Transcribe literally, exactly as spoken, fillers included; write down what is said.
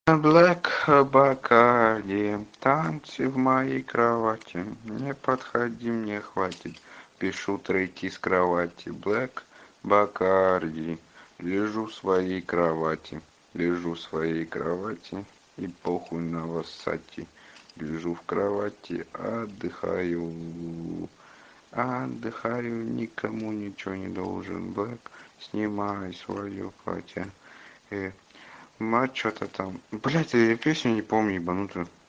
Black Bacardi, танцы в моей кровати, не подходи, мне хватит, пишу треки с кровати. Black Bacardi, лежу в своей кровати, лежу в своей кровати и похуй на васати. Лежу в кровати, отдыхаю, отдыхаю, никому ничего не должен. Black, снимай свое платье. Э, Мать что-то там. Блять, я песню не помню, ебанутую.